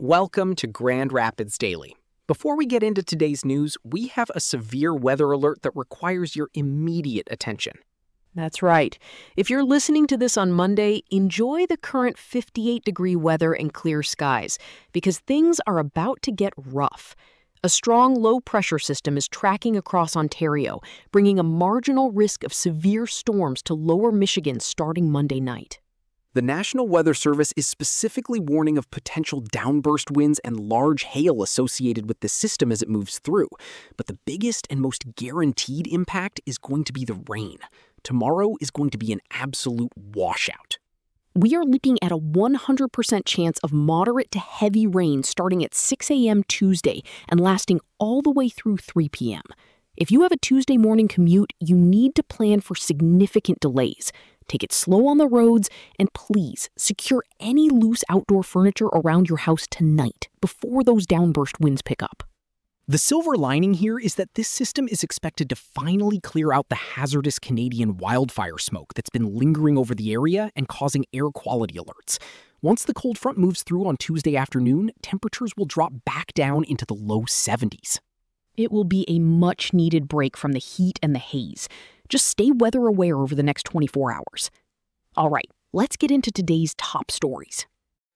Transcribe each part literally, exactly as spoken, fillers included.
Welcome to Grand Rapids Daily. Before we get into today's news, we have a severe weather alert that requires your immediate attention. That's right. If you're listening to this on Monday, enjoy the current fifty-eight degree weather and clear skies, because things are about to get rough. A strong low-pressure system is tracking across Ontario, bringing a marginal risk of severe storms to lower Michigan starting Monday night. The National Weather Service is specifically warning of potential downburst winds and large hail associated with the system as it moves through. But the biggest and most guaranteed impact is going to be the rain. Tomorrow is going to be an absolute washout. We are looking at a one hundred percent chance of moderate to heavy rain starting at six a.m. Tuesday and lasting all the way through three p.m. If you have a Tuesday morning commute, you need to plan for significant delays. Take it slow on the roads, and please secure any loose outdoor furniture around your house tonight before those downburst winds pick up. The silver lining here is that this system is expected to finally clear out the hazardous Canadian wildfire smoke that's been lingering over the area and causing air quality alerts. Once the cold front moves through on Tuesday afternoon, temperatures will drop back down into the low seventies. It will be a much-needed break from the heat and the haze. Just stay weather aware over the next twenty-four hours. All right, let's get into today's top stories.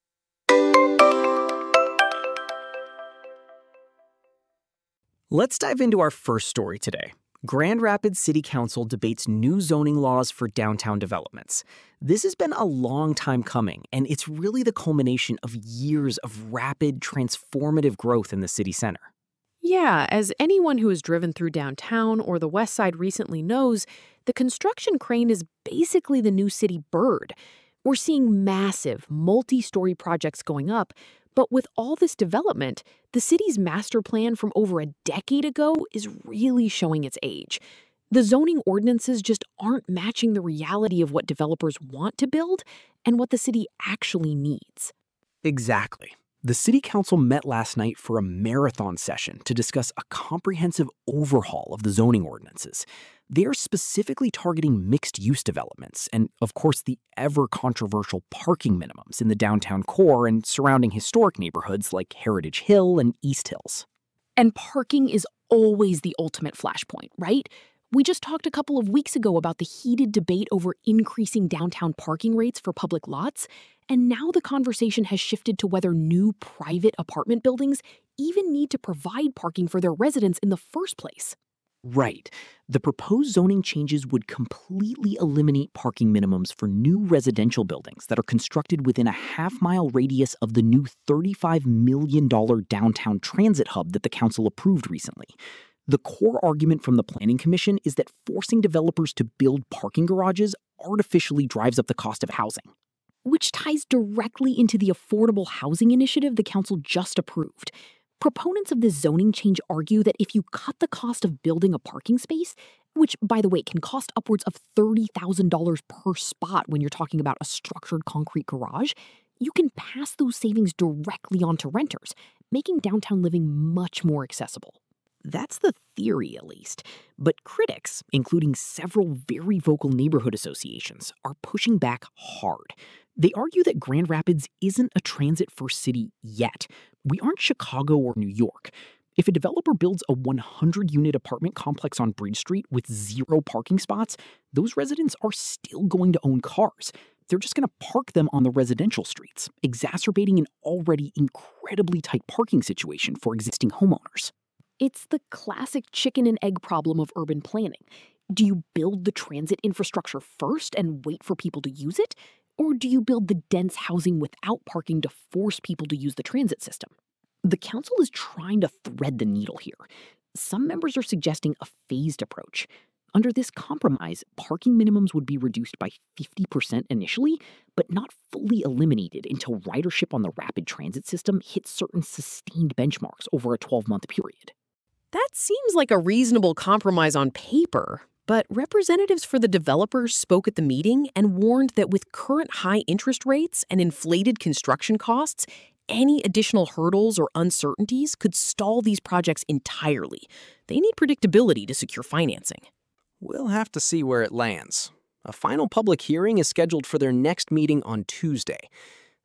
Let's dive into our first story today. Grand Rapids City Council debates new zoning laws for downtown developments. This has been a long time coming, and it's really the culmination of years of rapid, transformative growth in the city center. Yeah, as anyone who has driven through downtown or the west side recently knows, the construction crane is basically the new city bird. We're seeing massive, multi-story projects going up, but with all this development, the city's master plan from over a decade ago is really showing its age. The zoning ordinances just aren't matching the reality of what developers want to build and what the city actually needs. Exactly. The City Council met last night for a marathon session to discuss a comprehensive overhaul of the zoning ordinances. They are specifically targeting mixed-use developments and, of course, the ever-controversial parking minimums in the downtown core and surrounding historic neighborhoods like Heritage Hill and East Hills. And parking is always the ultimate flashpoint, right? We just talked a couple of weeks ago about the heated debate over increasing downtown parking rates for public lots, and now the conversation has shifted to whether new private apartment buildings even need to provide parking for their residents in the first place. Right. The proposed zoning changes would completely eliminate parking minimums for new residential buildings that are constructed within a half-mile radius of the new thirty-five million dollars downtown transit hub that the council approved recently. The core argument from the Planning Commission is that forcing developers to build parking garages artificially drives up the cost of housing. Which ties directly into the affordable housing initiative the council just approved. Proponents of this zoning change argue that if you cut the cost of building a parking space, which, by the way, can cost upwards of thirty thousand dollars per spot when you're talking about a structured concrete garage, you can pass those savings directly on to renters, making downtown living much more accessible. That's the theory, at least. But critics, including several very vocal neighborhood associations, are pushing back hard. They argue that Grand Rapids isn't a transit-first city yet. We aren't Chicago or New York. If a developer builds a one hundred unit apartment complex on Bridge Street with zero parking spots, those residents are still going to own cars. They're just going to park them on the residential streets, exacerbating an already incredibly tight parking situation for existing homeowners. It's the classic chicken and egg problem of urban planning. Do you build the transit infrastructure first and wait for people to use it? Or do you build the dense housing without parking to force people to use the transit system? The council is trying to thread the needle here. Some members are suggesting a phased approach. Under this compromise, parking minimums would be reduced by fifty percent initially, but not fully eliminated until ridership on the rapid transit system hits certain sustained benchmarks over a twelve-month period. That seems like a reasonable compromise on paper, but representatives for the developers spoke at the meeting and warned that with current high interest rates and inflated construction costs, any additional hurdles or uncertainties could stall these projects entirely. They need predictability to secure financing. We'll have to see where it lands. A final public hearing is scheduled for their next meeting on Tuesday.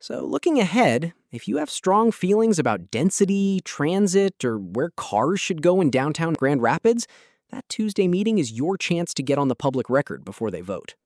So looking ahead, if you have strong feelings about density, transit, or where cars should go in downtown Grand Rapids, that Tuesday meeting is your chance to get on the public record before they vote.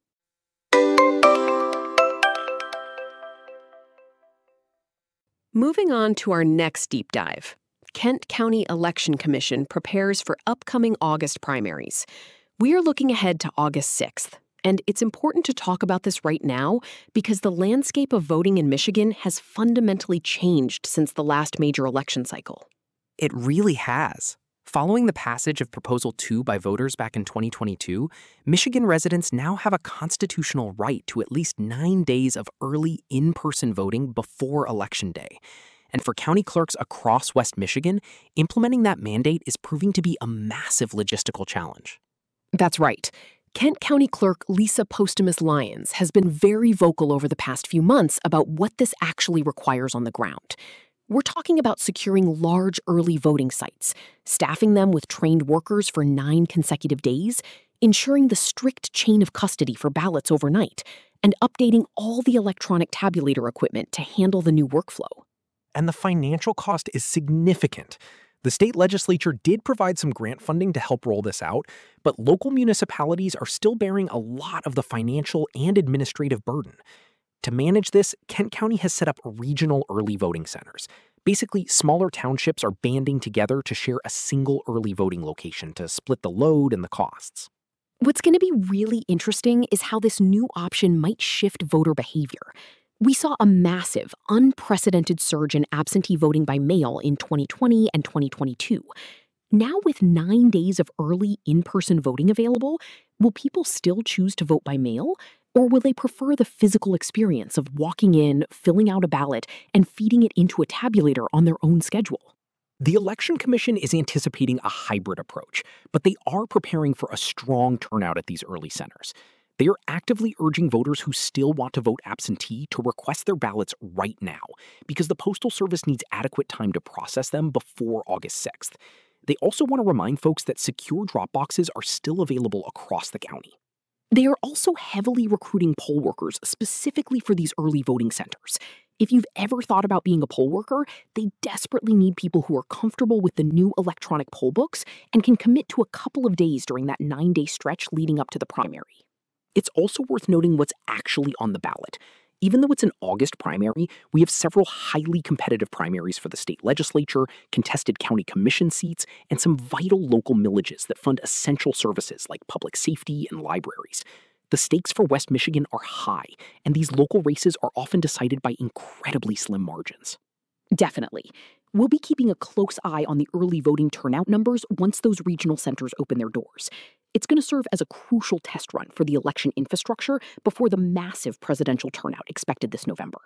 Moving on to our next deep dive. Kent County Election Commission prepares for upcoming August primaries. We are looking ahead to August sixth, and it's important to talk about this right now because the landscape of voting in Michigan has fundamentally changed since the last major election cycle. It really has. Following the passage of Proposal two by voters back in twenty twenty-two, Michigan residents now have a constitutional right to at least nine days of early in-person voting before Election Day. And for county clerks across West Michigan, implementing that mandate is proving to be a massive logistical challenge. That's right. Kent County Clerk Lisa Postumus-Lyons has been very vocal over the past few months about what this actually requires on the ground. We're talking about securing large early voting sites, staffing them with trained workers for nine consecutive days, ensuring the strict chain of custody for ballots overnight, and updating all the electronic tabulator equipment to handle the new workflow. And the financial cost is significant. The state legislature did provide some grant funding to help roll this out, but local municipalities are still bearing a lot of the financial and administrative burden. To manage this, Kent County has set up regional early voting centers. Basically, smaller townships are banding together to share a single early voting location to split the load and the costs. What's going to be really interesting is how this new option might shift voter behavior. We saw a massive, unprecedented surge in absentee voting by mail in twenty twenty and twenty twenty-two. Now, with nine days of early in-person voting available, will people still choose to vote by mail? Or will they prefer the physical experience of walking in, filling out a ballot, and feeding it into a tabulator on their own schedule? The Election Commission is anticipating a hybrid approach, but they are preparing for a strong turnout at these early centers. They are actively urging voters who still want to vote absentee to request their ballots right now, because the Postal Service needs adequate time to process them before August sixth. They also want to remind folks that secure drop boxes are still available across the county. They are also heavily recruiting poll workers specifically for these early voting centers. If you've ever thought about being a poll worker, they desperately need people who are comfortable with the new electronic poll books and can commit to a couple of days during that nine-day stretch leading up to the primary. It's also worth noting what's actually on the ballot. Even though it's an August primary, we have several highly competitive primaries for the state legislature, contested county commission seats, and some vital local millages that fund essential services like public safety and libraries. The stakes for West Michigan are high, and these local races are often decided by incredibly slim margins. Definitely. We'll be keeping a close eye on the early voting turnout numbers once those regional centers open their doors. It's going to serve as a crucial test run for the election infrastructure before the massive presidential turnout expected this November.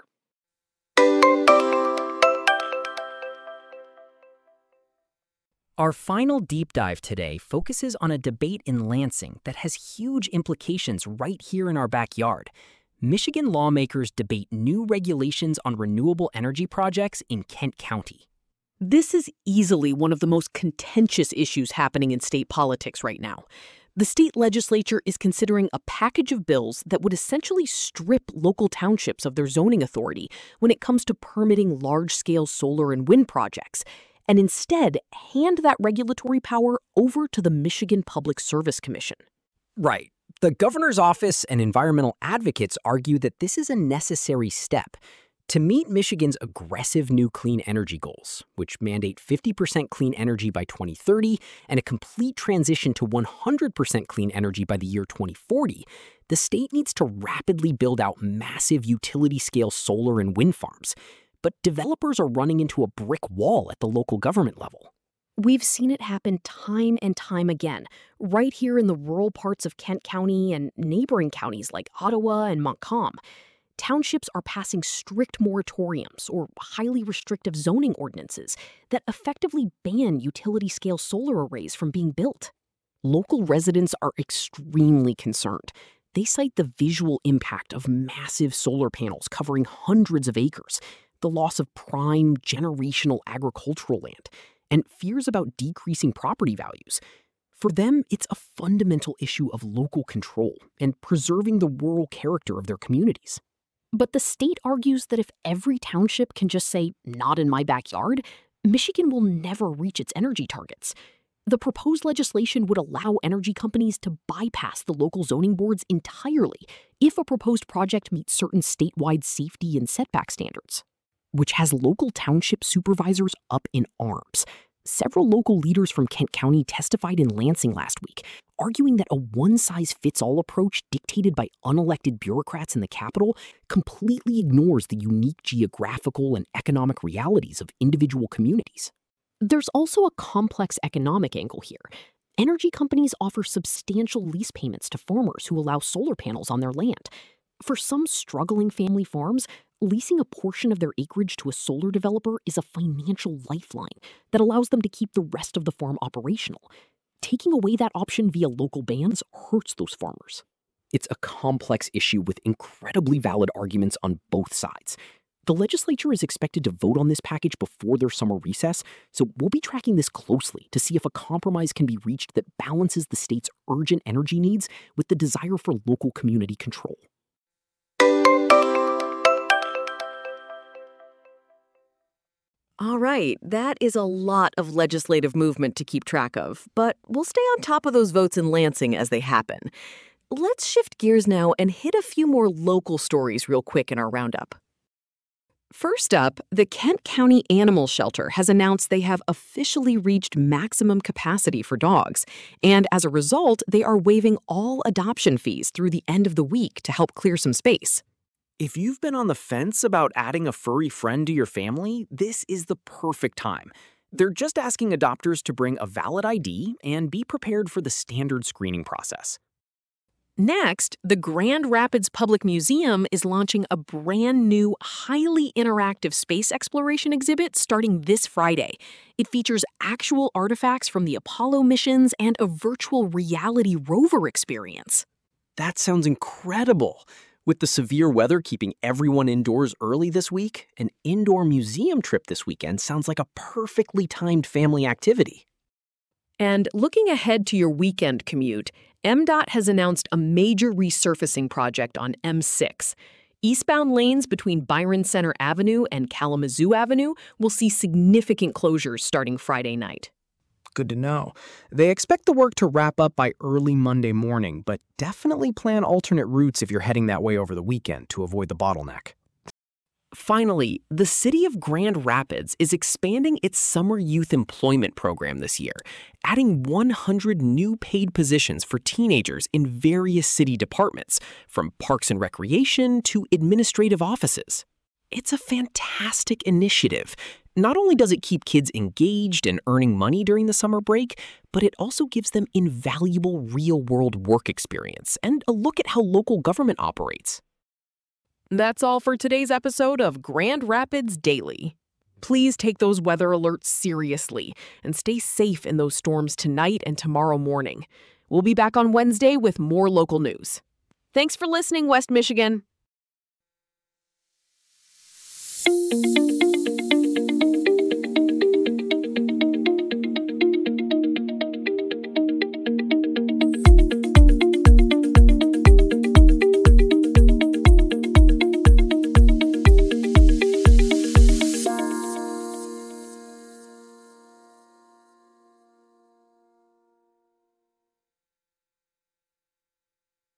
Our final deep dive today focuses on a debate in Lansing that has huge implications right here in our backyard. Michigan lawmakers debate new regulations on renewable energy projects in Kent County. This is easily one of the most contentious issues happening in state politics right now. The state legislature is considering a package of bills that would essentially strip local townships of their zoning authority when it comes to permitting large-scale solar and wind projects, and instead hand that regulatory power over to the Michigan Public Service Commission. Right. The governor's office and environmental advocates argue that this is a necessary step to meet Michigan's aggressive new clean energy goals, which mandate fifty percent clean energy by twenty thirty and a complete transition to one hundred percent clean energy by the year twenty forty. The state needs to rapidly build out massive utility-scale solar and wind farms, but developers are running into a brick wall at the local government level. We've seen it happen time and time again, right here in the rural parts of Kent County and neighboring counties like Ottawa and Montcalm. Townships are passing strict moratoriums or highly restrictive zoning ordinances that effectively ban utility-scale solar arrays from being built. Local residents are extremely concerned. They cite the visual impact of massive solar panels covering hundreds of acres, the loss of prime generational agricultural land, and fears about decreasing property values. For them, it's a fundamental issue of local control and preserving the rural character of their communities. But the state argues that if every township can just say, "not in my backyard," Michigan will never reach its energy targets. The proposed legislation would allow energy companies to bypass the local zoning boards entirely if a proposed project meets certain statewide safety and setback standards, which has local township supervisors up in arms. Several local leaders from Kent County testified in Lansing last week, arguing that a one-size-fits-all approach dictated by unelected bureaucrats in the Capitol completely ignores the unique geographical and economic realities of individual communities. There's also a complex economic angle here. Energy companies offer substantial lease payments to farmers who allow solar panels on their land. For some struggling family farms, leasing a portion of their acreage to a solar developer is a financial lifeline that allows them to keep the rest of the farm operational. Taking away that option via local bans hurts those farmers. It's a complex issue with incredibly valid arguments on both sides. The legislature is expected to vote on this package before their summer recess, so we'll be tracking this closely to see if a compromise can be reached that balances the state's urgent energy needs with the desire for local community control. All right, that is a lot of legislative movement to keep track of, but we'll stay on top of those votes in Lansing as they happen. Let's shift gears now and hit a few more local stories real quick in our roundup. First up, the Kent County Animal Shelter has announced they have officially reached maximum capacity for dogs, and as a result, they are waiving all adoption fees through the end of the week to help clear some space. If you've been on the fence about adding a furry friend to your family, this is the perfect time. They're just asking adopters to bring a valid I D and be prepared for the standard screening process. Next, the Grand Rapids Public Museum is launching a brand new, highly interactive space exploration exhibit starting this Friday. It features actual artifacts from the Apollo missions and a virtual reality rover experience. That sounds incredible. With the severe weather keeping everyone indoors early this week, an indoor museum trip this weekend sounds like a perfectly timed family activity. And looking ahead to your weekend commute, M DOT has announced a major resurfacing project on M six. Eastbound lanes between Byron Center Avenue and Kalamazoo Avenue will see significant closures starting Friday night. Good to know. They expect the work to wrap up by early Monday morning, but definitely plan alternate routes if you're heading that way over the weekend to avoid the bottleneck. Finally, the city of Grand Rapids is expanding its summer youth employment program this year, adding one hundred new paid positions for teenagers in various city departments, from parks and recreation to administrative offices. It's a fantastic initiative. Not only does it keep kids engaged and earning money during the summer break, but it also gives them invaluable real-world work experience and a look at how local government operates. That's all for today's episode of Grand Rapids Daily. Please take those weather alerts seriously and stay safe in those storms tonight and tomorrow morning. We'll be back on Wednesday with more local news. Thanks for listening, West Michigan.